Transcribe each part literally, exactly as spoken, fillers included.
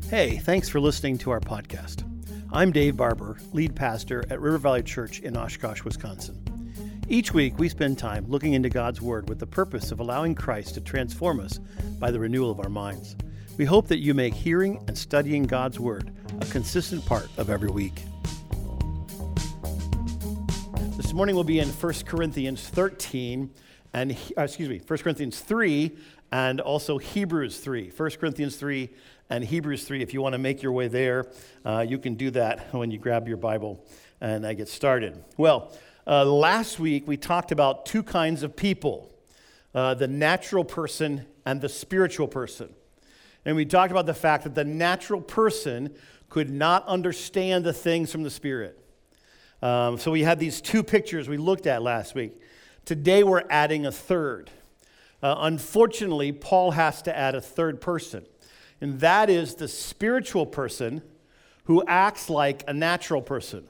Hey, thanks for listening to our podcast. I'm Dave Barber, lead pastor at River Valley Church in Oshkosh, Wisconsin. Each week, we spend time looking into God's Word with the purpose of allowing Christ to transform us by the renewal of our minds. We hope that you make hearing and studying God's Word a consistent part of every week. This morning we'll be in First Corinthians thirteen, and uh, excuse me, First Corinthians three, and also Hebrews three. First Corinthians three and Hebrews three. If you want to make your way there, uh, you can do that when you grab your Bible and I get started. Well, uh, last week we talked about two kinds of people, uh, the natural person and the spiritual person. And we talked about the fact that the natural person could not understand the things from the Spirit. Um, so we had these two pictures we looked at last week. Today we're adding a third. Uh, unfortunately, Paul has to add a third person. And that is the spiritual person who acts like a natural person.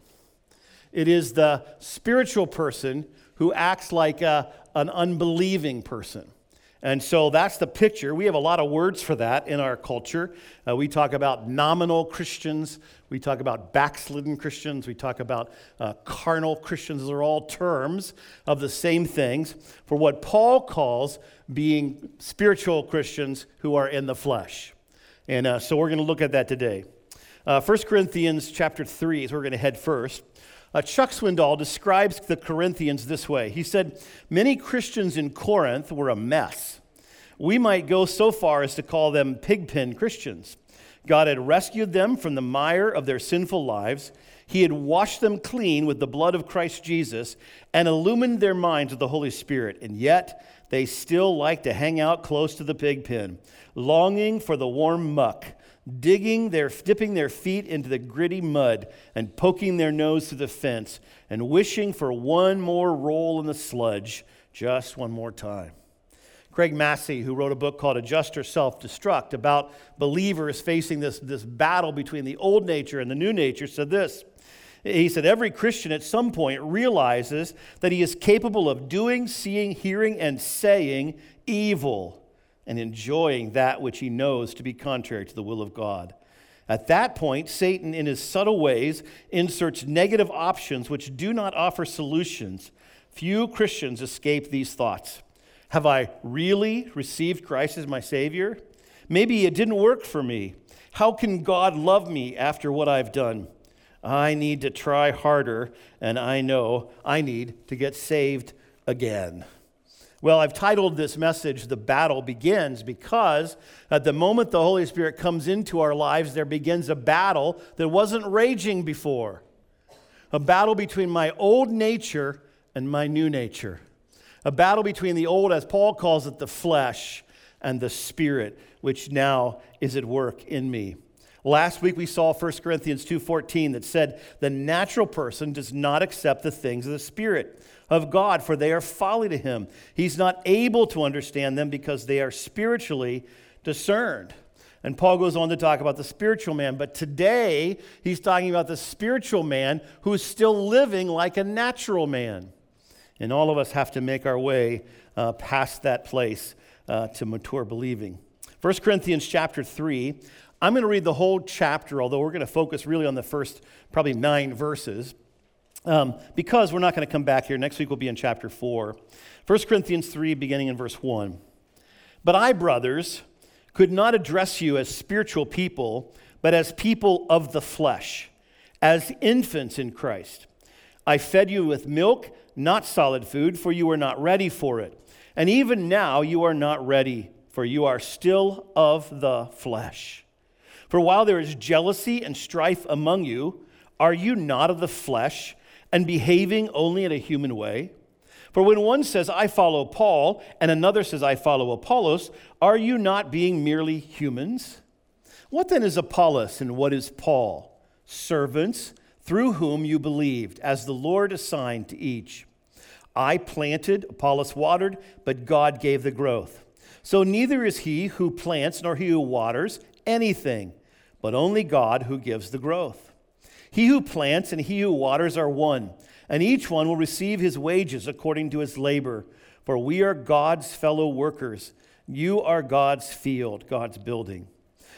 It is the spiritual person who acts like a, an unbelieving person. And so that's the picture. We have a lot of words for that in our culture. Uh, we talk about nominal Christians. We talk about backslidden Christians. We talk about uh, carnal Christians. Those are all terms of the same things for what Paul calls being spiritual Christians who are in the flesh. And uh, so we're going to look at that today. Uh, First Corinthians chapter three is where we're going to head first. Uh, Chuck Swindoll describes the Corinthians this way. He said, many Christians in Corinth were a mess. We might go so far as to call them pigpen Christians. God had rescued them from the mire of their sinful lives. He had washed them clean with the blood of Christ Jesus and illumined their minds with the Holy Spirit. And yet they still like to hang out close to the pig pen, longing for the warm muck, digging their, dipping their feet into the gritty mud and poking their nose through the fence and wishing for one more roll in the sludge, just one more time. Craig Massey, who wrote a book called Adjust or Self-Destruct about believers facing this, this battle between the old nature and the new nature, said this. He said, every Christian at some point realizes that he is capable of doing, seeing, hearing, and saying evil and enjoying that which he knows to be contrary to the will of God. At that point, Satan, in his subtle ways, inserts negative options which do not offer solutions. Few Christians escape these thoughts. Have I really received Christ as my Savior? Maybe it didn't work for me. How can God love me after what I've done? I need to try harder, and I know I need to get saved again. Well, I've titled this message, The Battle Begins, because at the moment the Holy Spirit comes into our lives, there begins a battle that wasn't raging before. A battle between my old nature and my new nature. A battle between the old, as Paul calls it, the flesh, and the spirit, which now is at work in me. Last week we saw First Corinthians two fourteen that said, the natural person does not accept the things of the Spirit of God, for they are folly to him. He's not able to understand them because they are spiritually discerned. And Paul goes on to talk about the spiritual man, but today he's talking about the spiritual man who is still living like a natural man. And all of us have to make our way uh, past that place uh, to mature believing. First Corinthians chapter three, I'm going to read the whole chapter, although we're going to focus really on the first probably nine verses, um, because we're not going to come back here. Next week we'll be in chapter four. First Corinthians three, beginning in verse one. But I, brothers, could not address you as spiritual people, but as people of the flesh, as infants in Christ. I fed you with milk, not solid food, for you were not ready for it. And even now you are not ready, for you are still of the flesh. For while there is jealousy and strife among you, are you not of the flesh and behaving only in a human way? For when one says, I follow Paul, and another says, I follow Apollos, are you not being merely humans? What then is Apollos and what is Paul? Servants through whom you believed, as the Lord assigned to each. I planted, Apollos watered, but God gave the growth. So neither is he who plants nor he who waters anything, but only God who gives the growth. He who plants and he who waters are one, and each one will receive his wages according to his labor. For we are God's fellow workers. You are God's field, God's building.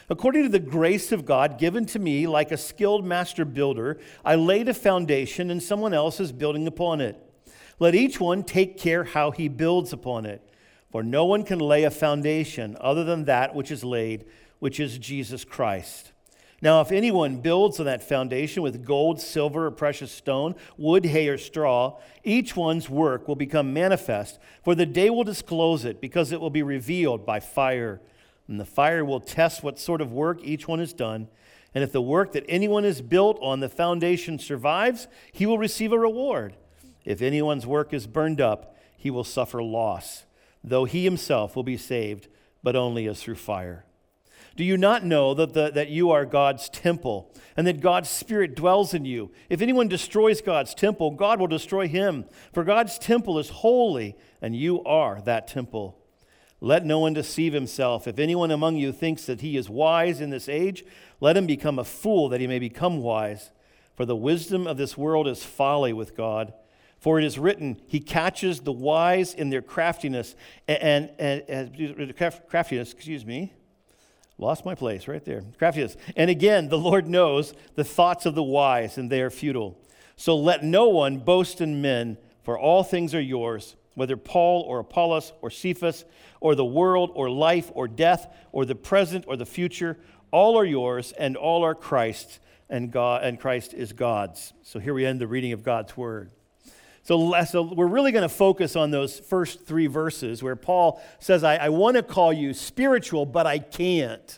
According to the grace of God given to me like a skilled master builder, I laid a foundation and someone else is building upon it. Let each one take care how he builds upon it. For no one can lay a foundation other than that which is laid, which is Jesus Christ. Now, if anyone builds on that foundation with gold, silver, or precious stone, wood, hay, or straw, each one's work will become manifest, for the day will disclose it, because it will be revealed by fire. And the fire will test what sort of work each one has done. And if the work that anyone has built on the foundation survives, he will receive a reward. If anyone's work is burned up, he will suffer loss, though he himself will be saved, but only as through fire. Do you not know that, the, that you are God's temple, and that God's Spirit dwells in you? If anyone destroys God's temple, God will destroy him. For God's temple is holy, and you are that temple. Let no one deceive himself. If anyone among you thinks that he is wise in this age, let him become a fool that he may become wise. For the wisdom of this world is folly with God. For it is written, he catches the wise in their craftiness, and, and, and craftiness, excuse me, lost my place right there. Craftiness. And again, the Lord knows the thoughts of the wise, and they are futile. So let no one boast in men, for all things are yours, whether Paul or Apollos or Cephas or the world or life or death or the present or the future, all are yours, and all are Christ's, and God and Christ is God's. So here we end the reading of God's word. So, so we're really going to focus on those first three verses where Paul says, I, I want to call you spiritual, but I can't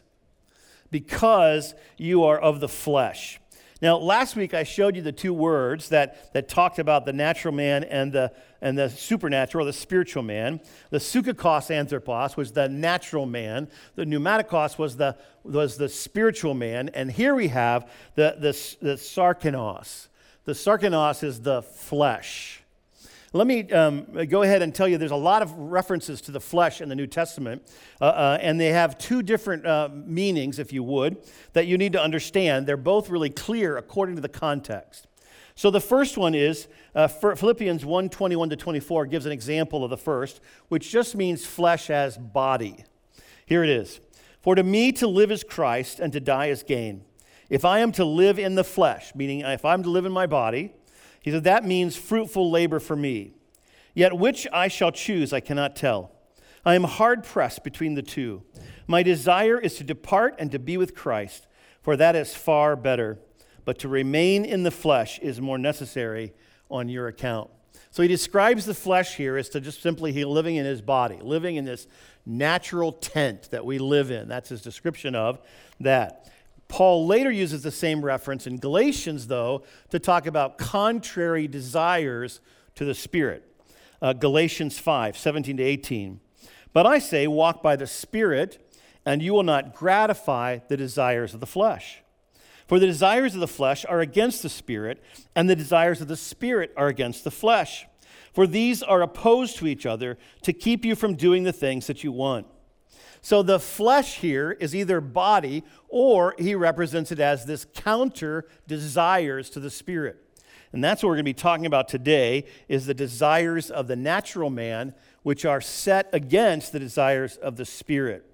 because you are of the flesh. Now, last week I showed you the two words that, that talked about the natural man and the, and the supernatural, the spiritual man. The sukakos anthropos was the natural man. The pneumatikos was the, was the spiritual man. And here we have the, the, the sarkinos. The sarkinos is the flesh. Let me um, go ahead and tell you there's a lot of references to the flesh in the New Testament, uh, uh, and they have two different uh, meanings, if you would, that you need to understand. They're both really clear according to the context. So the first one is, uh, Philippians one, twenty-one to twenty-four gives an example of the first, which just means flesh as body. Here it is. For to me to live is Christ, and to die is gain. If I am to live in the flesh, meaning if I'm to live in my body, he said, that means fruitful labor for me. Yet which I shall choose, I cannot tell. I am hard-pressed between the two. My desire is to depart and to be with Christ, for that is far better. But to remain in the flesh is more necessary on your account. So he describes the flesh here as to just simply he living in his body, living in this natural tent that we live in. That's his description of that. Paul later uses the same reference in Galatians, though, to talk about contrary desires to the Spirit. Uh, Galatians five, seventeen to eighteen. But I say, walk by the Spirit, and you will not gratify the desires of the flesh. For the desires of the flesh are against the Spirit, and the desires of the Spirit are against the flesh. For these are opposed to each other to keep you from doing the things that you want. So the flesh here is either body, or he represents it as this counter desires to the Spirit. And that's what we're going to be talking about today, is the desires of the natural man, which are set against the desires of the Spirit.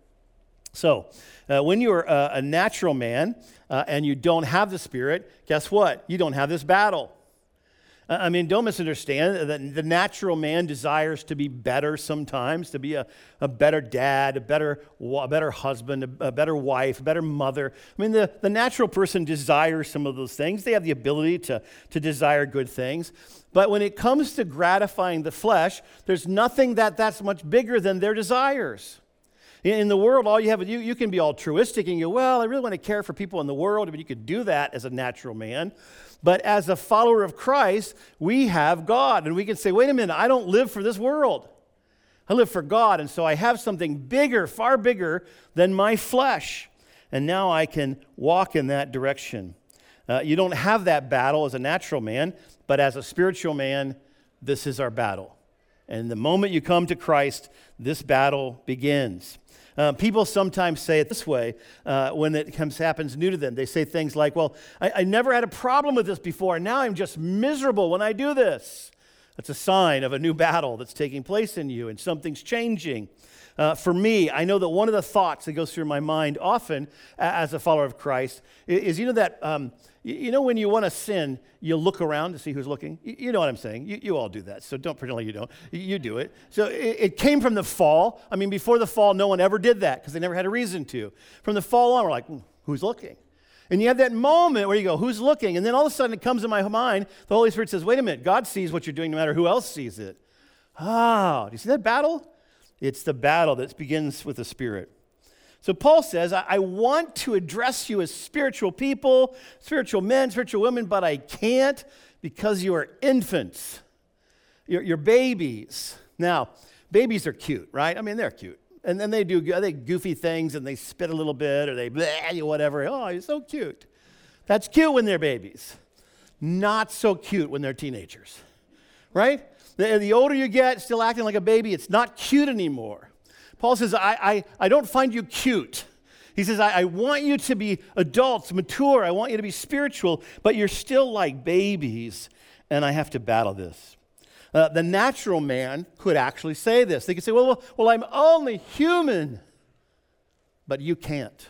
So uh, when you're a, a natural man uh, and you don't have the Spirit, guess what? You don't have this battle. I mean, don't misunderstand that the natural man desires to be better sometimes, to be a, a better dad, a better, a better husband, a, a better wife, a better mother. I mean, the, the natural person desires some of those things. They have the ability to, to desire good things. But when it comes to gratifying the flesh, there's nothing that that's much bigger than their desires. In the world, all you have, you, you can be altruistic and you go, well, I really want to care for people in the world. I mean, you could do that as a natural man. But as a follower of Christ, we have God. And we can say, wait a minute, I don't live for this world. I live for God. And so I have something bigger, far bigger than my flesh. And now I can walk in that direction. Uh, you don't have that battle as a natural man, but as a spiritual man, this is our battle. And the moment you come to Christ, this battle begins. Uh, people sometimes say it this way uh, when it comes happens new to them. They say things like, well, I, I never had a problem with this before, and now I'm just miserable when I do this. That's a sign of a new battle that's taking place in you, and something's changing. Uh, for me, I know that one of the thoughts that goes through my mind often a- as a follower of Christ is, is you know that, um, you, you know when you want to sin, you look around to see who's looking? You, you know what I'm saying. You, you all do that, so don't pretend like you don't. You, you do it. So it, it came from the fall. I mean, before the fall, no one ever did that because they never had a reason to. From the fall on, we're like, "Hmm, who's looking? And you have that moment where you go, who's looking? And then all of a sudden it comes in my mind, the Holy Spirit says, wait a minute, God sees what you're doing no matter who else sees it. Oh, do you see that battle? It's the battle that begins with the Spirit. So Paul says, I, I want to address you as spiritual people, spiritual men, spiritual women, but I can't because you are infants. You're, you're babies. Now, babies are cute, right? I mean, they're cute. And then they do they goofy things and they spit a little bit or they bleh, whatever. Oh, you're so cute. That's cute when they're babies. Not so cute when they're teenagers, right? The, the older you get, still acting like a baby, it's not cute anymore. Paul says, I, I, I don't find you cute. He says, I, I want you to be adults, mature. I want you to be spiritual, but you're still like babies, and I have to battle this. Uh, the natural man could actually say this. They could say, well, well, well, I'm only human, but you can't.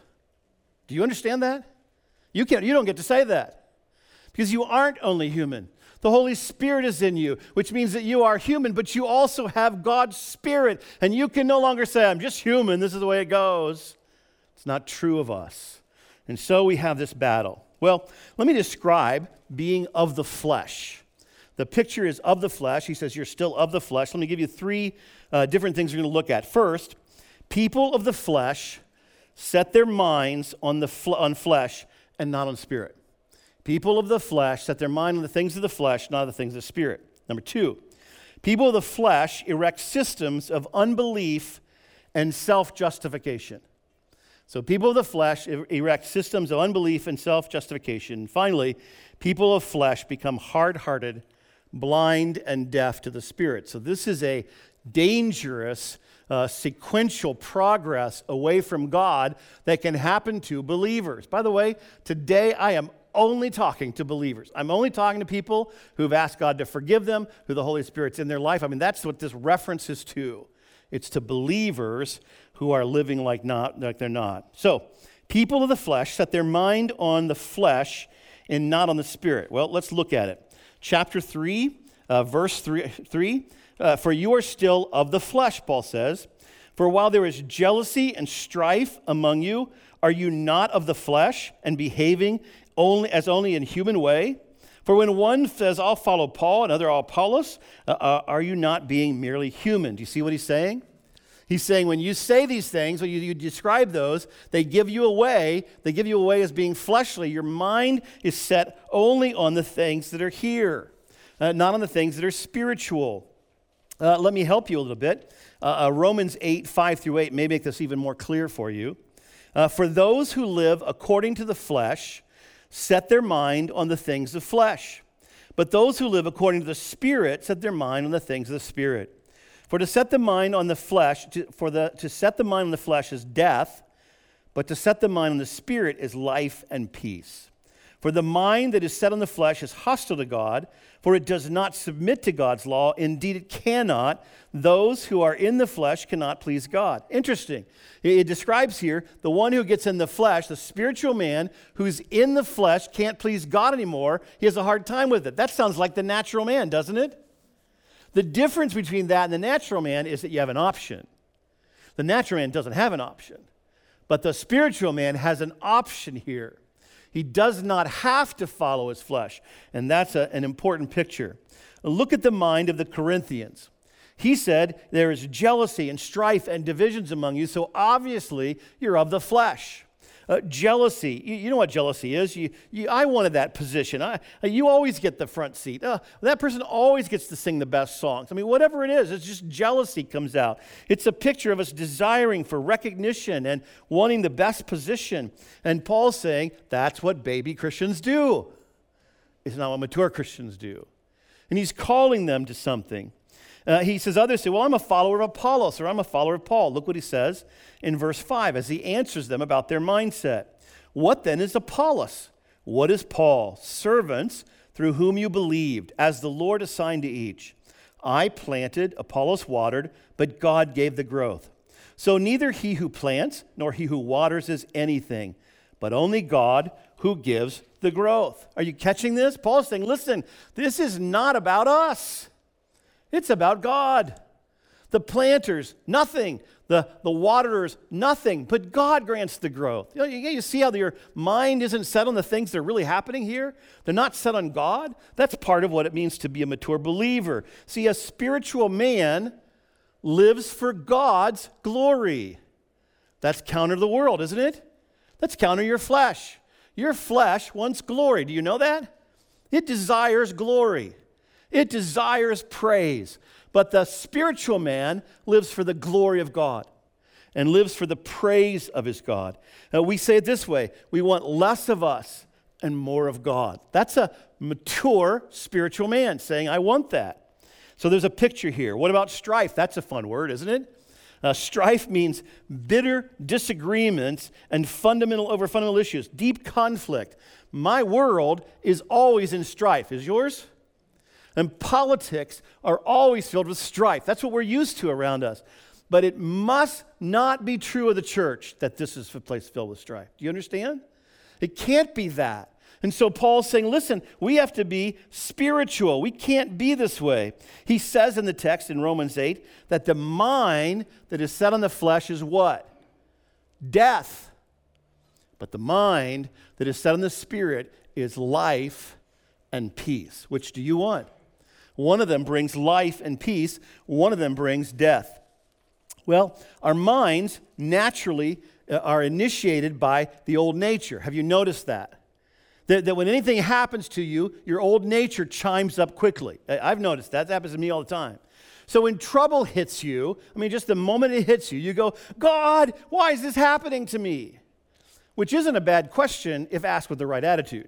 Do you understand that? You can't. You don't get to say that because you aren't only human. The Holy Spirit is in you, which means that you are human, but you also have God's Spirit, and you can no longer say, I'm just human, this is the way it goes. It's not true of us. And so we have this battle. Well, let me describe being of the flesh. The picture is of the flesh. He says you're still of the flesh. Let me give you three uh, different things we're going to look at. First, people of the flesh set their minds on the fl- on flesh and not on spirit. People of the flesh set their mind on the things of the flesh, not the things of the spirit. Number two, people of the flesh erect systems of unbelief and self-justification. So people of the flesh er- erect systems of unbelief and self-justification. Finally, people of flesh become hard-hearted, blind, and deaf to the Spirit. So this is a dangerous uh, sequential progress away from God that can happen to believers. By the way, today I am only talking to believers. I'm only talking to people who've asked God to forgive them, who the Holy Spirit's in their life. I mean, that's what this references to. It's to believers who are living like not like they're not. So, people of the flesh set their mind on the flesh and not on the Spirit. Well, let's look at it. Chapter three, uh, verse three, three uh, for you are still of the flesh, Paul says. For while there is jealousy and strife among you, are you not of the flesh and behaving only as only in human way? For when one says, I'll follow Paul, and another, I'll Apollos, uh, uh, are you not being merely human? Do you see what he's saying? He's saying when you say these things, when you, you describe those, they give you away. They give you away as being fleshly. Your mind is set only on the things that are here, uh, not on the things that are spiritual. Uh, let me help you a little bit. Uh, uh, Romans eight, five through eight may make this even more clear for you. Uh, for those who live according to the flesh set their mind on the things of flesh. But those who live according to the Spirit set their mind on the things of the Spirit. For to set the mind on the flesh, to, for the to set the mind on the flesh is death, but to set the mind on the Spirit is life and peace. For the mind that is set on the flesh is hostile to God, for it does not submit to God's law. Indeed, it cannot. Those who are in the flesh cannot please God. Interesting. It describes here the one who gets in the flesh, the spiritual man who's in the flesh, can't please God anymore. He has a hard time with it. That sounds like the natural man, doesn't it? The difference between that and the natural man is that you have an option. The natural man doesn't have an option, but the spiritual man has an option here. He does not have to follow his flesh, and that's a, an important picture. Look at the mind of the Corinthians. He said, there is jealousy and strife and divisions among you, so obviously you're of the flesh. Uh, jealousy, you, you know what jealousy is. You, you, I wanted that position. I, you always get the front seat. Uh, that person always gets to sing the best songs. I mean, whatever it is, it's just jealousy comes out. It's a picture of us desiring for recognition and wanting the best position. And Paul's saying that's what baby Christians do. It's not what mature Christians do. And he's calling them to something. Uh, he says, others say, well, I'm a follower of Apollos, or I'm a follower of Paul. Look what he says in verse five as he answers them about their mindset. What then is Apollos? What is Paul? Servants through whom you believed, as the Lord assigned to each. I planted, Apollos watered, but God gave the growth. So neither he who plants nor he who waters is anything, but only God who gives the growth. Are you catching this? Paul's saying, listen, this is not about us. It's about God. The planters, nothing. The, the waterers, nothing. But God grants the growth. You know, you, you see how your mind isn't set on the things that are really happening here? They're not set on God. That's part of what it means to be a mature believer. See, a spiritual man lives for God's glory. That's counter to the world, isn't it? That's counter your flesh. Your flesh wants glory. Do you know that? It desires glory. It desires praise. But the spiritual man lives for the glory of God and lives for the praise of his God. Now, we say it this way: we want less of us and more of God. That's a mature spiritual man saying, I want that. So there's a picture here. What about strife? That's a fun word, isn't it? Uh, strife means bitter disagreements and fundamental over fundamental issues, deep conflict. My world is always in strife. Is yours? And politics are always filled with strife. That's what we're used to around us. But it must not be true of the church that this is a place filled with strife. Do you understand? It can't be that. And so Paul's saying, listen, we have to be spiritual. We can't be this way. He says in the text in Romans eight that the mind that is set on the flesh is what? Death. But the mind that is set on the spirit is life and peace. Which do you want? One of them brings life and peace. One of them brings death. Well, our minds naturally are initiated by the old nature. Have you noticed that? That, that when anything happens to you, your old nature chimes up quickly. I've noticed that. That happens to me all the time. So when trouble hits you, I mean, just the moment it hits you, you go, God, why is this happening to me? Which isn't a bad question if asked with the right attitude.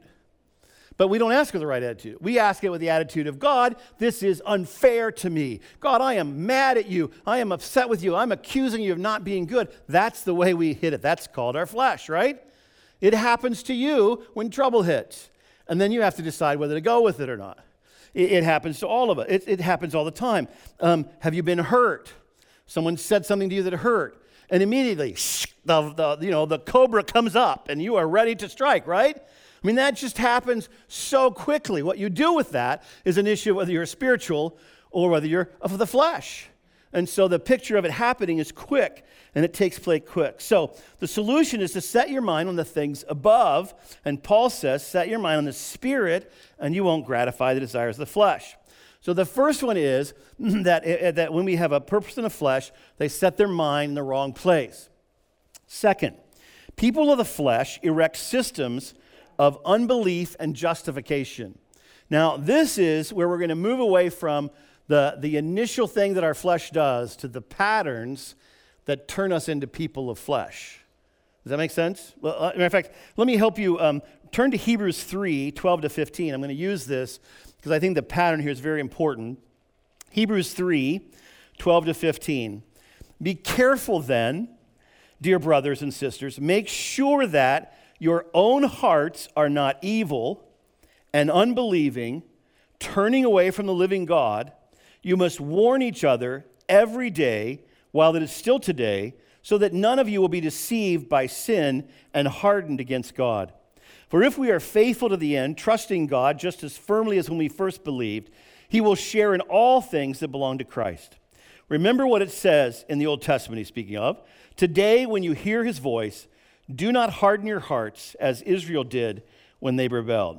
But we don't ask with the right attitude. We ask it with the attitude of, God, this is unfair to me. God, I am mad at you. I am upset with you. I'm accusing you of not being good. That's the way we hit it. That's called our flesh, right? It happens to you when trouble hits. And then you have to decide whether to go with it or not. It, it happens to all of us. It, it happens all the time. Um, have you been hurt? Someone said something to you that hurt. And immediately, the, the, you know, the cobra comes up and you are ready to strike, right? I mean, that just happens so quickly. What you do with that is an issue of whether you're spiritual or whether you're of the flesh. And so the picture of it happening is quick, and it takes place quick. So the solution is to set your mind on the things above. And Paul says, set your mind on the spirit, and you won't gratify the desires of the flesh. So the first one is that, that when we have a purpose in the flesh, they set their mind in the wrong place. Second, people of the flesh erect systems of unbelief and justification. Now, this is where we're going to move away from the, the initial thing that our flesh does to the patterns that turn us into people of flesh. Does that make sense? Well, uh, matter of fact, let me help you. Um, turn to Hebrews three, twelve to fifteen. I'm going to use this because I think the pattern here is very important. Hebrews three, twelve to fifteen. Be careful then, dear brothers and sisters, make sure that your own hearts are not evil and unbelieving, turning away from the living God. You must warn each other every day while it is still today, so that none of you will be deceived by sin and hardened against God. For if we are faithful to the end, trusting God just as firmly as when we first believed, he will share in all things that belong to Christ. Remember what it says in the Old Testament he's speaking of. Today, when you hear his voice, do not harden your hearts as Israel did when they rebelled.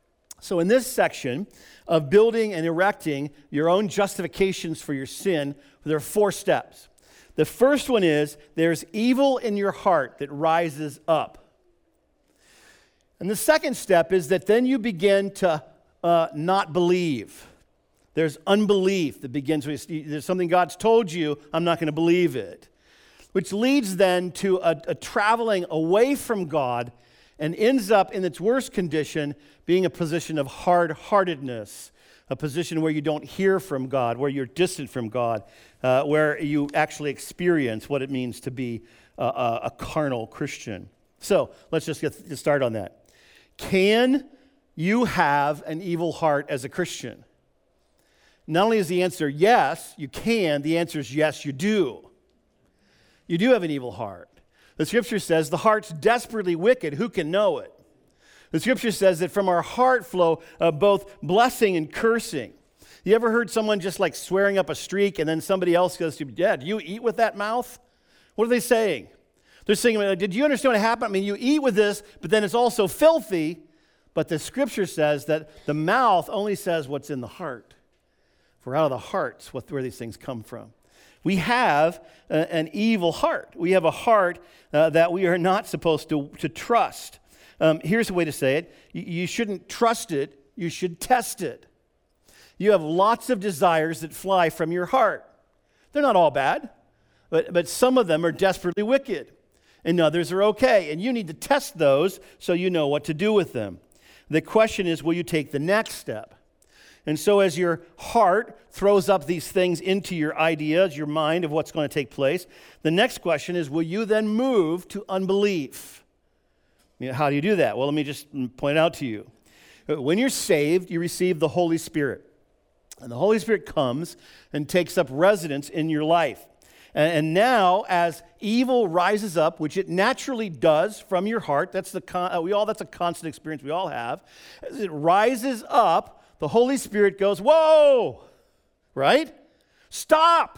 So in this section of building and erecting your own justifications for your sin, there are four steps. The first one is there's evil in your heart that rises up. And the second step is that then you begin to uh, not believe. There's unbelief that begins with, there's something God's told you, I'm not going to believe it. Which leads then to a, a traveling away from God and ends up in its worst condition being a position of hard-heartedness, a position where you don't hear from God, where you're distant from God, uh, where you actually experience what it means to be a, a, a carnal Christian. So let's just get, get started on that. Can you have an evil heart as a Christian? Not only is the answer yes, you can, the answer is yes, you do. You do have an evil heart. The scripture says the heart's desperately wicked. Who can know it? The scripture says that from our heart flow uh, both blessing and cursing. You ever heard someone just like swearing up a streak and then somebody else goes to, yeah, do you eat with that mouth? What are they saying? They're saying, did you understand what happened? I mean, you eat with this, but then it's also filthy. But the scripture says that the mouth only says what's in the heart. For out of the heart's what, where these things come from. We have uh, an evil heart. We have a heart uh, that we are not supposed to, to trust. Um, here's a way to say it. You, you shouldn't trust it. You should test it. You have lots of desires that fly from your heart. They're not all bad, but, but some of them are desperately wicked, and others are okay. And you need to test those so you know what to do with them. The question is, will you take the next step? And so as your heart throws up these things into your ideas, your mind of what's going to take place, the next question is, will you then move to unbelief? You know, how do you do that? Well, let me just point out to you. When you're saved, you receive the Holy Spirit. And the Holy Spirit comes and takes up residence in your life. And now, as evil rises up, which it naturally does from your heart, that's the con- uh, we all that's a constant experience we all have. As it rises up, the Holy Spirit goes, whoa, right? Stop.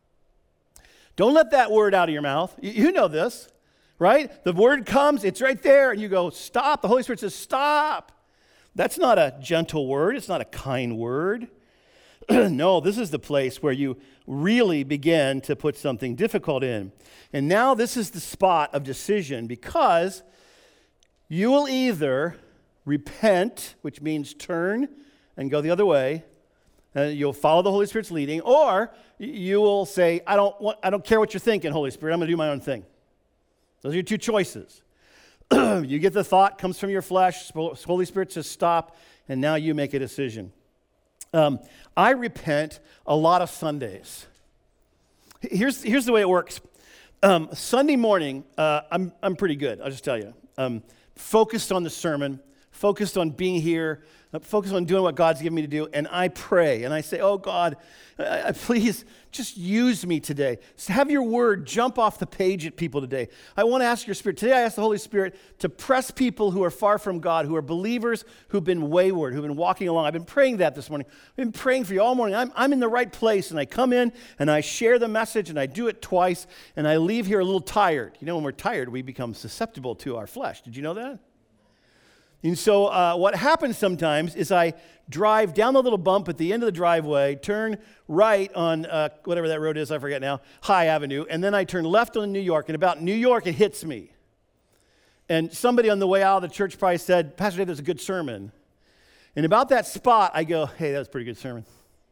Don't let that word out of your mouth. You, you know this, right? The word comes, it's right there, and you go, stop. The Holy Spirit says, stop. That's not a gentle word. It's not a kind word. No, this is the place where you really begin to put something difficult in. And now this is the spot of decision, because you will either repent, which means turn and go the other way, and you'll follow the Holy Spirit's leading, or you will say, I don't want, I don't care what you're thinking, Holy Spirit, I'm going to do my own thing. Those are your two choices. You get the thought, comes from your flesh, Holy Spirit says stop, and now you make a decision. Um, I repent a lot of Sundays. Here's, here's the way it works. Um, Sunday morning, uh, I'm, I'm pretty good, I'll just tell you. Um, focused on the sermon, focused on being here, uh, focused on doing what God's given me to do, and I pray, and I say, oh God, I, I, please just use me today. So have your word jump off the page at people today. I want to ask your Spirit. Today I ask the Holy Spirit to press people who are far from God, who are believers, who've been wayward, who've been walking along. I've been praying that this morning. I've been praying for you all morning. I'm, I'm in the right place, and I come in, and I share the message, and I do it twice, and I leave here a little tired. You know, when we're tired, we become susceptible to our flesh. Did you know that? And so uh, what happens sometimes is I drive down the little bump at the end of the driveway, turn right on uh, whatever that road is, I forget now, High Avenue, and then I turn left on New York, and about New York, it hits me. And somebody on the way out of the church probably said, Pastor Dave, that's a good sermon. And about that spot, I go, hey, that was a pretty good sermon.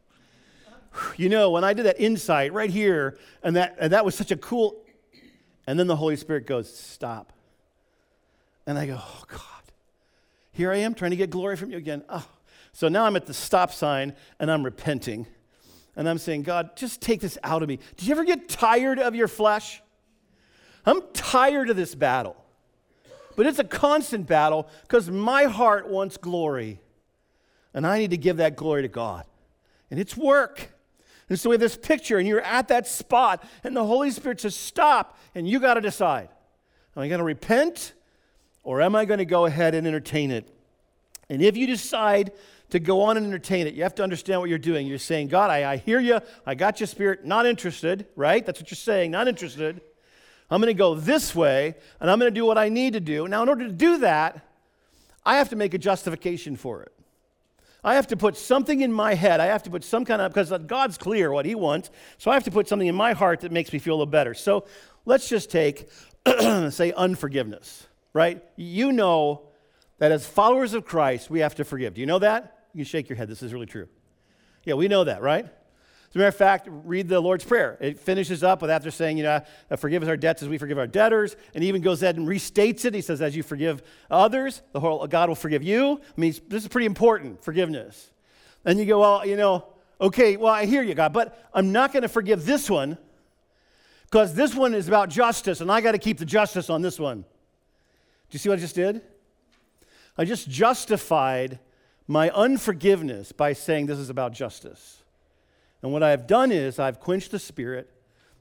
You know, when I did that insight right here, and that, and that was such a cool, and then the Holy Spirit goes, stop. And I go, oh, God. Here I am trying to get glory from you again. Oh. So now I'm at the stop sign and I'm repenting. And I'm saying, God, just take this out of me. Did you ever get tired of your flesh? I'm tired of this battle. But it's a constant battle because my heart wants glory. And I need to give that glory to God. And it's work. And so we have this picture and you're at that spot and the Holy Spirit says, stop. And you got to decide. Am I going to repent? Or am I going to go ahead and entertain it? And if you decide to go on and entertain it, you have to understand what you're doing. You're saying, God, I, I hear you. I got your Spirit. Not interested, right? That's what you're saying, not interested. I'm going to go this way, and I'm going to do what I need to do. Now, in order to do that, I have to make a justification for it. I have to put something in my head. I have to put some kind of, because God's clear what he wants, so I have to put something in my heart that makes me feel a little better. So let's just take, say, unforgiveness. Right? You know that as followers of Christ, we have to forgive. Do you know that? You can shake your head. This is really true. Yeah, we know that, right? As a matter of fact, read the Lord's Prayer. It finishes up with after saying, you know, forgive us our debts as we forgive our debtors, and even goes ahead and restates it. He says, as you forgive others, the whole God will forgive you. I mean, this is pretty important, forgiveness. And you go, well, you know, okay, well, I hear you, God, but I'm not going to forgive this one because this one is about justice, and I got to keep the justice on this one. Do you see what I just did? I just justified my unforgiveness by saying this is about justice. And what I have done is I've quenched the Spirit,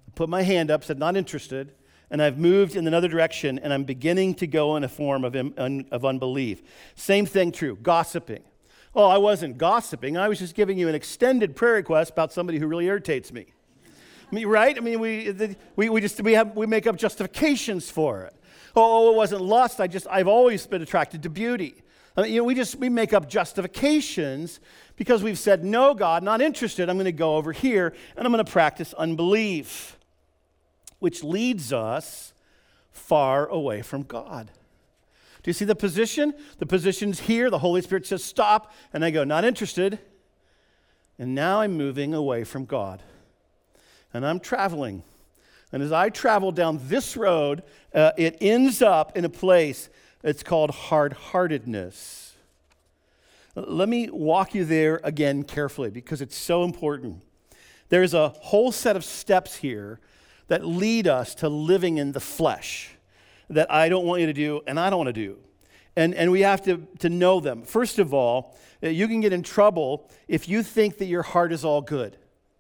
put my hand up, said, not interested, and I've moved in another direction, and I'm beginning to go in a form of, un, of unbelief. Same thing true, gossiping. Oh, I wasn't gossiping. I was just giving you an extended prayer request about somebody who really irritates me. I mean, right? I mean, we the, we we just we have we make up justifications for it. Oh, it wasn't lust. I just I've always been attracted to beauty. I mean, you know, we just we make up justifications because we've said, no, God, not interested. I'm going to go over here and I'm going to practice unbelief, which leads us far away from God. Do you see the position? The position's here. The Holy Spirit says, stop. And I go, not interested. And now I'm moving away from God. And I'm traveling. And as I travel down this road, uh, it ends up in a place that's called hard-heartedness. Let me walk you there again carefully because it's so important. There's a whole set of steps here that lead us to living in the flesh that I don't want you to do and I don't want to do. And, and we have to, to know them. First of all, you can get in trouble if you think that your heart is all good.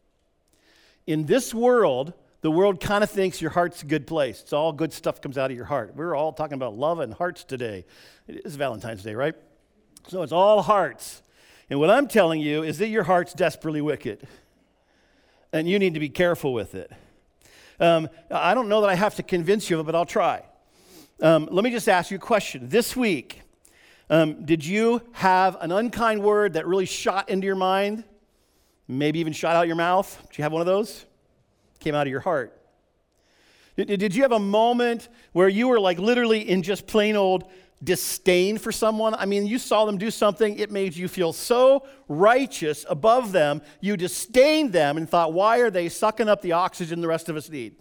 In this world, the world kind of thinks your heart's a good place. It's all good stuff comes out of your heart. We're all talking about love and hearts today. It is Valentine's Day, right? So it's all hearts. And what I'm telling you is that your heart's desperately wicked. And you need to be careful with it. Um, I don't know that I have to convince you of it, but I'll try. Um, let me just ask you a question. This week, um, did you have an unkind word that really shot into your mind? Maybe even shot out your mouth? Did you have one of those? Came out of your heart. Did, did you have a moment where you were like literally in just plain old disdain for someone? I mean, you saw them do something, it made you feel so righteous above them, you disdained them and thought, why are they sucking up the oxygen the rest of us need?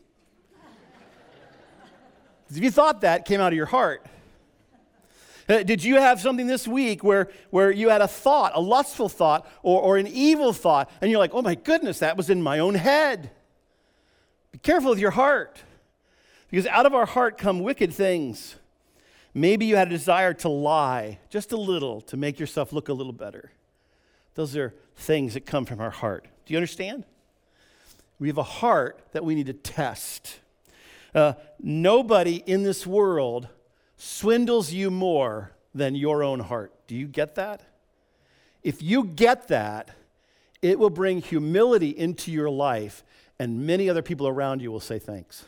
If you thought that, it came out of your heart. Uh, did you have something this week where, where you had a thought, a lustful thought, or, or an evil thought, and you're like, oh my goodness, that was in my own head? Be careful with your heart, because out of our heart come wicked things. Maybe you had a desire to lie just a little to make yourself look a little better. Those are things that come from our heart. Do you understand? We have a heart that we need to test. Uh, nobody in this world swindles you more than your own heart. Do you get that? If you get that, it will bring humility into your life, and many other people around you will say thanks.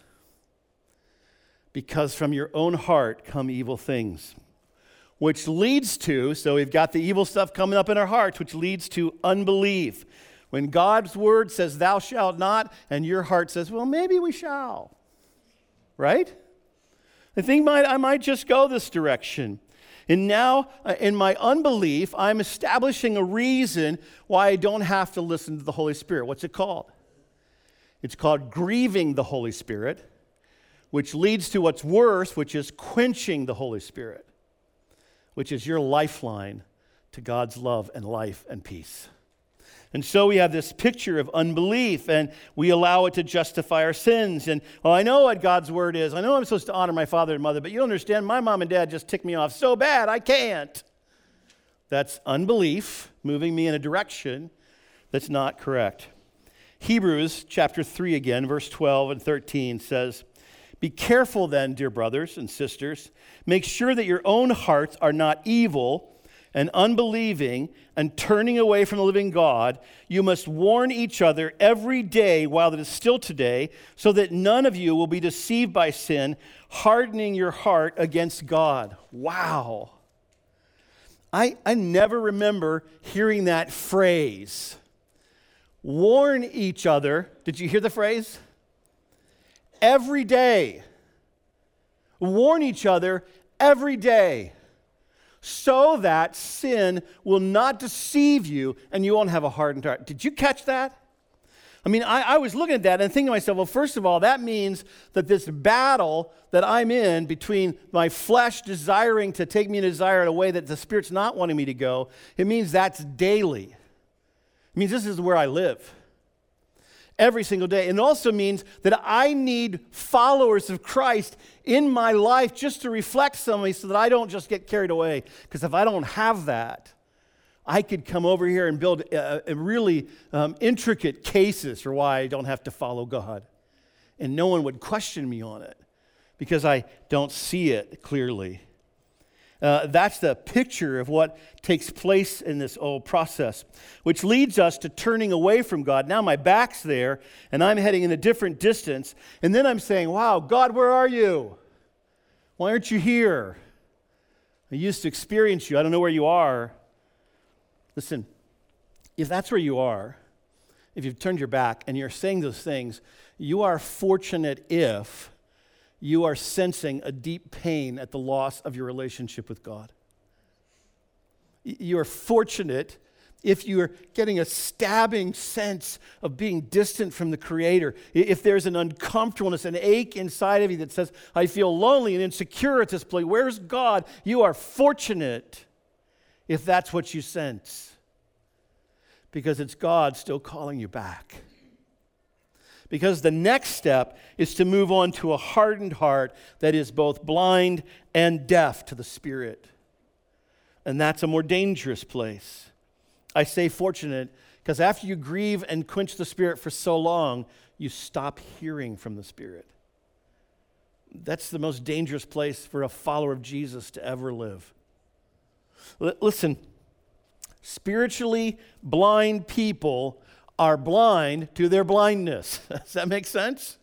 Because from your own heart come evil things, which leads to, so we've got the evil stuff coming up in our hearts, which leads to unbelief. When God's word says, thou shalt not, and your heart says, well, maybe we shall. Right? I think might, I might just go this direction. And now, uh, in my unbelief, I'm establishing a reason why I don't have to listen to the Holy Spirit. What's it called? It's called grieving the Holy Spirit, which leads to what's worse, which is quenching the Holy Spirit, which is your lifeline to God's love and life and peace. And so we have this picture of unbelief, and we allow it to justify our sins. And, well, I know what God's word is. I know I'm supposed to honor my father and mother, but you understand, my mom and dad just ticked me off so bad, I can't. That's unbelief moving me in a direction that's not correct. Hebrews chapter three again, verse twelve and thirteen says, be careful then, dear brothers and sisters. Make sure that your own hearts are not evil and unbelieving and turning away from the living God. You must warn each other every day while it is still today, so that none of you will be deceived by sin, hardening your heart against God. Wow. I, I never remember hearing that phrase. Warn each other. Did you hear the phrase? Every day. Warn each other every day, so that sin will not deceive you and you won't have a hardened heart. Did you catch that? I mean, I, I was looking at that and thinking to myself, well, first of all, that means that this battle that I'm in between my flesh desiring to take me in a desire in a way that the Spirit's not wanting me to go, it means that's daily. It means this is where I live. Every single day. And it also means that I need followers of Christ in my life just to reflect somebody so that I don't just get carried away. Because if I don't have that, I could come over here and build a, a really um, intricate cases for why I don't have to follow God. and no one would question me on it because I don't see it clearly. Uh, that's the picture of what takes place in this whole process, which leads us to turning away from God. Now my back's there, and I'm heading in a different distance, and then I'm saying, wow, God, where are you? Why aren't you here? I used to experience you. I don't know where you are. Listen, if that's where you are, if you've turned your back and you're saying those things, you are fortunate if you are sensing a deep pain at the loss of your relationship with God. You are fortunate if you're getting a stabbing sense of being distant from the Creator. If there's an uncomfortableness, an ache inside of you that says, I feel lonely and insecure at this place. Where's God? You are fortunate if that's what you sense, because it's God still calling you back. Because the next step is to move on to a hardened heart that is both blind and deaf to the Spirit. And that's a more dangerous place. I say fortunate because after you grieve and quench the Spirit for so long, you stop hearing from the Spirit. That's the most dangerous place for a follower of Jesus to ever live. L- listen, spiritually blind people are blind to their blindness. Does that make sense?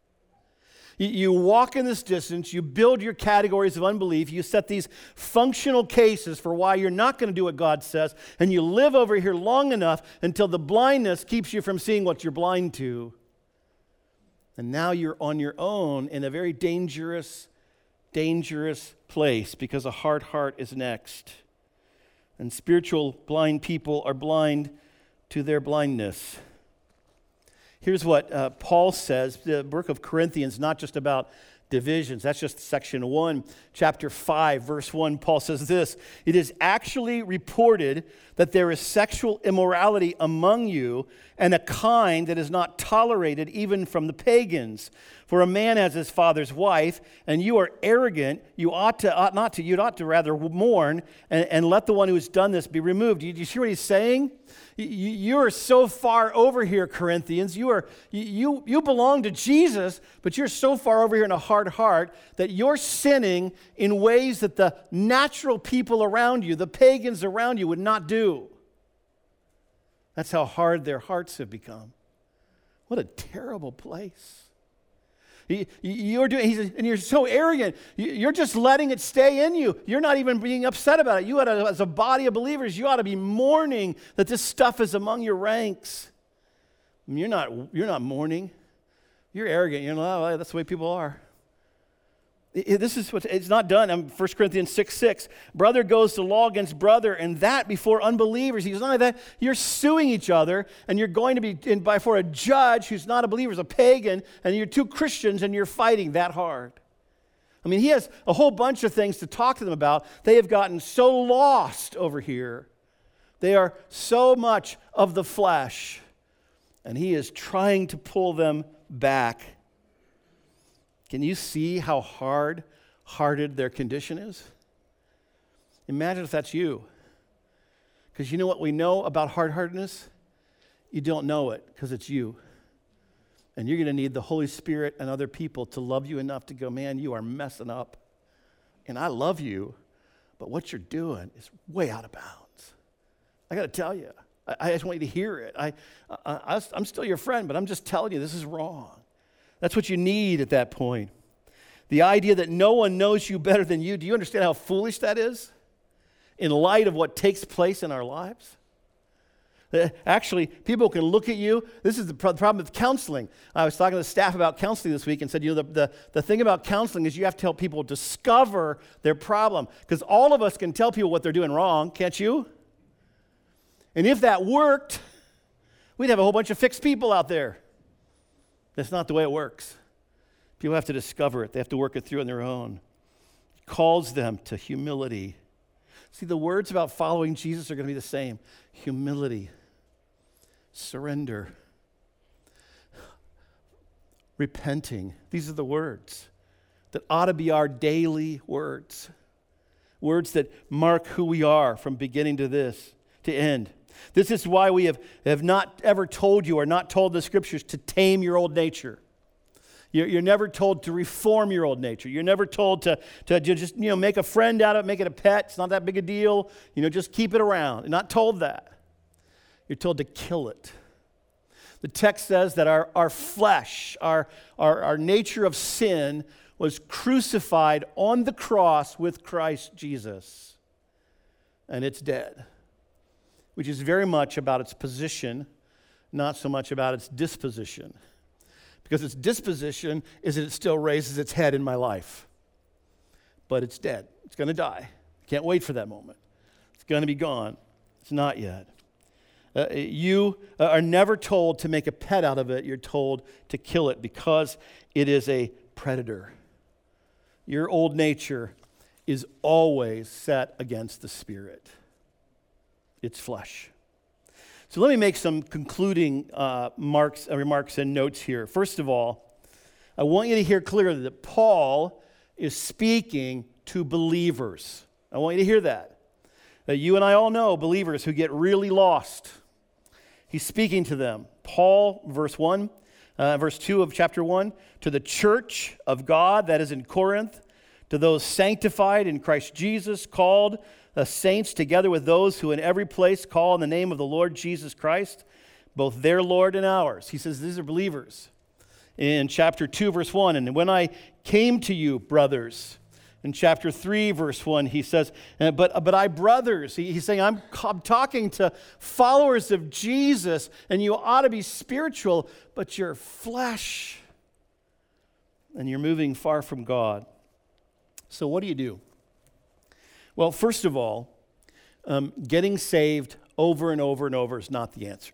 You walk in this distance, you build your categories of unbelief, you set these functional cases for why you're not going to do what God says, and you live over here long enough until the blindness keeps you from seeing what you're blind to. And now you're on your own in a very dangerous, dangerous place because a hard heart is next. And spiritual blind people are blind to their blindness. Here's what uh, Paul says, the book of Corinthians, not just about divisions. That's just section one. Chapter five, verse one, Paul says this, it is actually reported that there is sexual immorality among you, and a kind that is not tolerated even from the pagans. For a man has his father's wife, and you are arrogant. You ought to, ought not to, you ought to rather mourn and, and let the one who has done this be removed. Do you, do you see what he's saying? You, you are so far over here, Corinthians. You are you you belong to Jesus, but you're so far over here in a hard heart that you're sinning in ways that the natural people around you, the pagans around you, would not do. That's how hard their hearts have become. What a terrible place. You're doing, he's, and you're so arrogant. You're just letting it stay in you. You're not even being upset about it. You, ought to, as a body of believers, you ought to be mourning that this stuff is among your ranks. I mean, you're not. You're not mourning. You're arrogant. You know, oh, that's the way people are. This is what it's not done. I'm First Corinthians six six. Brother goes to law against brother, and that before unbelievers. He goes, not only that, you're suing each other, and you're going to be in by for a judge who's not a believer, is a pagan, and you're two Christians, and you're fighting that hard. I mean, he has a whole bunch of things to talk to them about. They have gotten so lost over here. They are so much of the flesh, and he is trying to pull them back. Can you see how hard-hearted their condition is? Imagine if that's you. Because you know what we know about hard-heartedness? You don't know it because it's you. And you're going to need the Holy Spirit and other people to love you enough to go, man, you are messing up. And I love you, but what you're doing is way out of bounds. I got to tell you. I, I just want you to hear it. I, I, I'm still your friend, but I'm just telling you this is wrong. That's what you need at that point. The idea that no one knows you better than you. Do you understand how foolish that is in light of what takes place in our lives? Actually, people can look at you. This is the problem with counseling. I was talking to the staff about counseling this week and said, you know, the, the, the thing about counseling is you have to help people discover their problem. Because all of us can tell people what they're doing wrong, can't you? And if that worked, we'd have a whole bunch of fixed people out there. That's not the way it works. People have to discover it. They have to work it through on their own. It calls them to humility. See, the words about following Jesus are going to be the same. Humility, surrender, repenting. These are the words that ought to be our daily words. Words that mark who we are from beginning to this, to end. This is why we have, have not ever told you or not told the scriptures to tame your old nature. You're, you're never told to reform your old nature. You're never told to, to just, you know, make a friend out of it, make it a pet. It's not that big a deal. You know, just keep it around. You're not told that. You're told to kill it. The text says that our, our flesh, our, our, our nature of sin was crucified on the cross with Christ Jesus. And it's dead, which is very much about its position, not so much about its disposition. Because its disposition is that it still raises its head in my life. But it's dead. It's going to die. Can't wait for that moment. It's going to be gone. It's not yet. Uh, you are never told to make a pet out of it. You're told to kill it because it is a predator. Your old nature is always set against the Spirit. It's flesh. So let me make some concluding uh, marks, uh, remarks and notes here. First of all, I want you to hear clearly that Paul is speaking to believers. I want you to hear that. That you and I all know believers who get really lost. He's speaking to them. Paul, verse one, uh, verse two of chapter one, to the church of God that is in Corinth, to those sanctified in Christ Jesus, called the saints together with those who in every place call on the name of the Lord Jesus Christ, both their Lord and ours. He says these are believers. In chapter two, verse one, and when I came to you, brothers, in chapter three, verse one, he says, but, but I, brothers, he, he's saying, I'm, I'm talking to followers of Jesus, and you ought to be spiritual, but you're flesh, and you're moving far from God. So what do you do? Well, first of all, um, getting saved over and over and over is not the answer.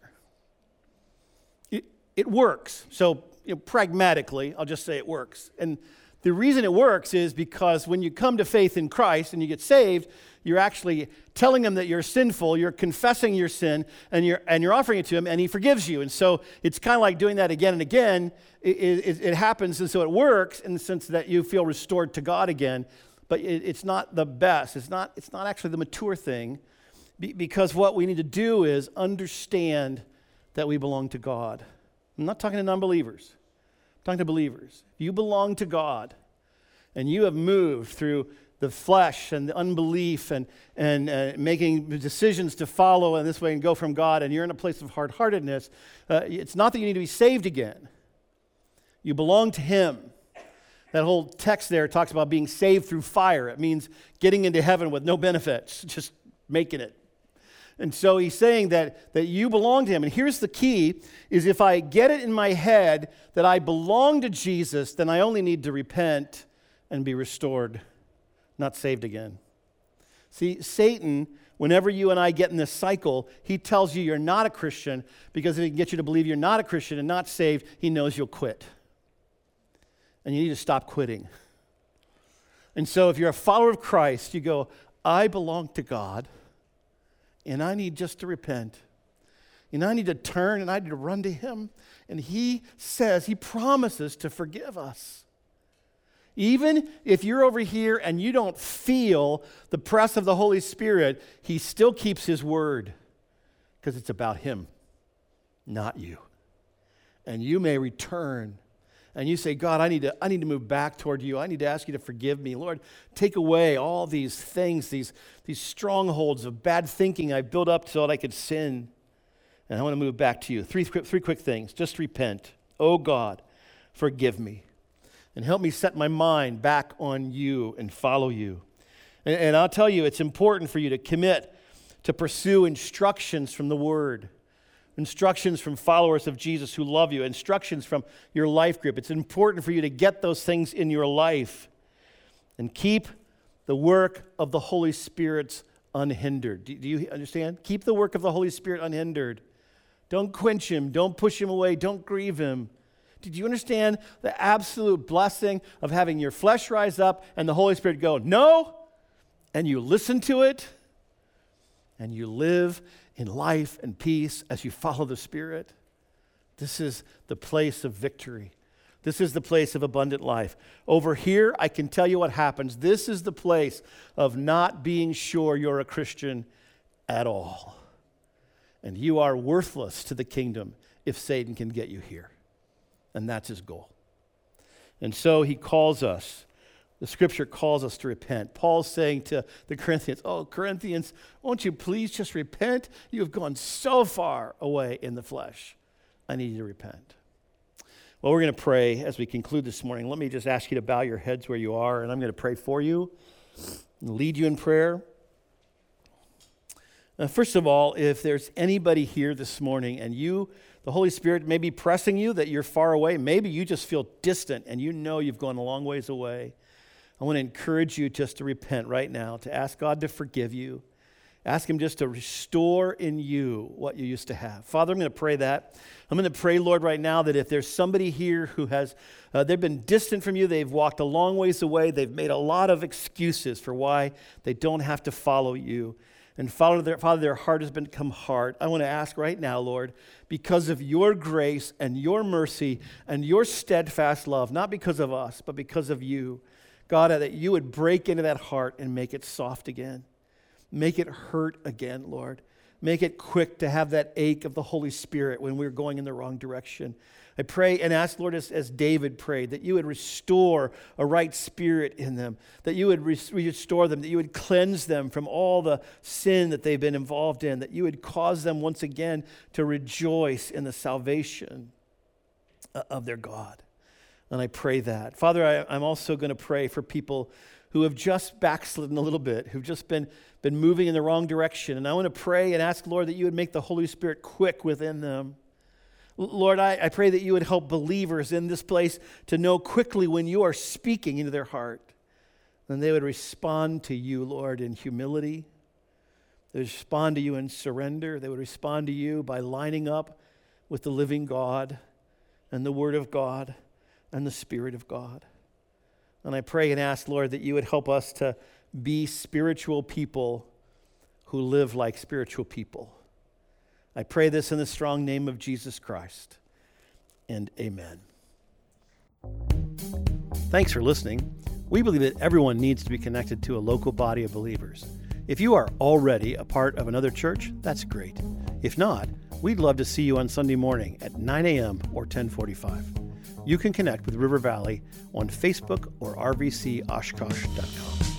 It, it works. So you know, pragmatically, I'll just say it works. And the reason it works is because when you come to faith in Christ and you get saved, you're actually telling him that you're sinful, you're confessing your sin, and you're and you're offering it to him, and he forgives you. And so it's kind of like doing that again and again. It, it, it happens, and so it works in the sense that you feel restored to God again. But it, it's not the best. It's not, it's not actually the mature thing, be, because what we need to do is understand that we belong to God. I'm not talking to non-believers. Talking to believers. You belong to God, and you have moved through the flesh and the unbelief and, and uh, making decisions to follow in this way and go from God, and you're in a place of hard-heartedness. Uh, it's not that you need to be saved again. You belong to him. That whole text there talks about being saved through fire. It means getting into heaven with no benefits, just making it. And so he's saying that, that you belong to him. And here's the key, is if I get it in my head that I belong to Jesus, then I only need to repent and be restored, not saved again. See, Satan, whenever you and I get in this cycle, he tells you you're not a Christian, because if he can get you to believe you're not a Christian and not saved, he knows you'll quit. And you need to stop quitting. And so if you're a follower of Christ, you go, I belong to God, and I need just to repent. And I need to turn, and I need to run to him. And he says, he promises to forgive us. Even if you're over here and you don't feel the press of the Holy Spirit, he still keeps his word, because it's about him, not you. And you may return. And you say, God, I need to I need to move back toward you. I need to ask you to forgive me. Lord, take away all these things, these, these strongholds of bad thinking I built up so that I could sin. And I want to move back to you. Three, three quick things. Just repent. Oh, God, forgive me. And help me set my mind back on you and follow you. And, and I'll tell you, it's important for you to commit to pursue instructions from the Word. Instructions from followers of Jesus who love you. Instructions from your life group. It's important for you to get those things in your life. And keep the work of the Holy Spirit unhindered. Do, do you understand? Keep the work of the Holy Spirit unhindered. Don't quench him. Don't push him away. Don't grieve him. Did you understand the absolute blessing of having your flesh rise up and the Holy Spirit go, no? And you listen to it. And you live in life and peace as you follow the Spirit. This is the place of victory. This is the place of abundant life. Over here, I can tell you what happens. This is the place of not being sure you're a Christian at all. And you are worthless to the kingdom if Satan can get you here. And that's his goal. And so he calls us. The scripture calls us to repent. Paul's saying to the Corinthians, oh, Corinthians, won't you please just repent? You have gone so far away in the flesh. I need you to repent. Well, we're going to pray as we conclude this morning. Let me just ask you to bow your heads where you are, and I'm going to pray for you and lead you in prayer. Uh, first of all, if there's anybody here this morning and you, the Holy Spirit may be pressing you that you're far away, maybe you just feel distant and you know you've gone a long ways away, I want to encourage you just to repent right now, to ask God to forgive you. Ask him just to restore in you what you used to have. Father, I'm going to pray that. I'm going to pray, Lord, right now that if there's somebody here who has, uh, they've been distant from you, they've walked a long ways away, they've made a lot of excuses for why they don't have to follow you. And Father, their, Father, their heart has become hard. I want to ask right now, Lord, because of your grace and your mercy and your steadfast love, not because of us, but because of you, God, that you would break into that heart and make it soft again. Make it hurt again, Lord. Make it quick to have that ache of the Holy Spirit when we're going in the wrong direction. I pray and ask, Lord, as, as David prayed, that you would restore a right spirit in them, that you would restore them, that you would cleanse them from all the sin that they've been involved in, that you would cause them once again to rejoice in the salvation of their God. And I pray that. Father, I, I'm also going to pray for people who have just backslidden a little bit, who've just been, been moving in the wrong direction. And I want to pray and ask, Lord, that you would make the Holy Spirit quick within them. Lord, I, I pray that you would help believers in this place to know quickly when you are speaking into their heart. And they would respond to you, Lord, in humility. They would respond to you in surrender. They would respond to you by lining up with the living God and the Word of God and the Spirit of God. And I pray and ask, Lord, that you would help us to be spiritual people who live like spiritual people. I pray this in the strong name of Jesus Christ, and amen. Thanks for listening. We believe that everyone needs to be connected to a local body of believers. If you are already a part of another church, that's great. If not, we'd love to see you on Sunday morning at nine a.m. or ten forty-five. You can connect with River Valley on Facebook or r v c oshkosh dot com.